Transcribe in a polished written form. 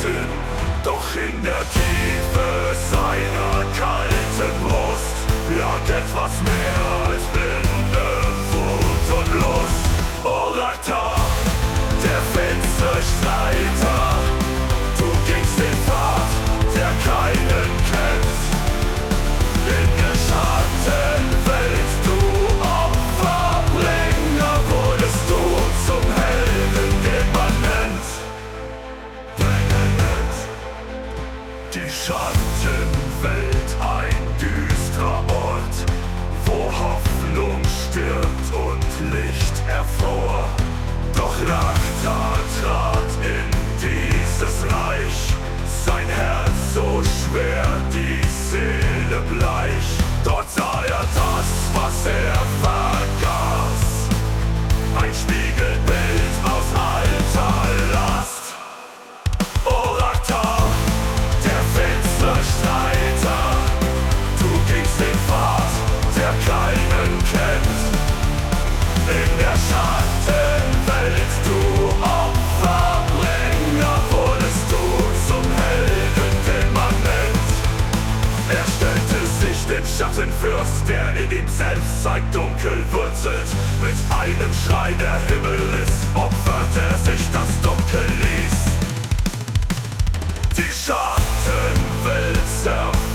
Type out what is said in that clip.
Schatten, doch in der Tiefe seiner kalten Brust lag etwas mehr als blinde Wut und Lust. Oraktar, der Fensterstreiter, du gingst den Pfad, der keinen kennt. In der Schattenwelt, du Opferbringer, wurdest du zum Helden, den man nennt. Die Schattenwelt, ein düsterer Ort, wo Hoffnung stirbt und Licht hervor. Doch Raktar trat in dieses Reich, sein Herz so schwer, die Seele bleich. Dort sah er das, was er vergaß, ein Spiegelbild aus alter Last. Oraktar, der Fensterstreiter, du gingst den Pfad, der keinen kennt. In der Schattenwelt, du Opferbringer, wurdest du zum Helden, den man nennt. Er stellte sich den Schattenfürst, der in ihm selbst sein Dunkel wurzelt. Mit einem Schrei, der Himmel ist, opfert er sich, das Dunkel ließ. Die Schattenwelt zerfällt.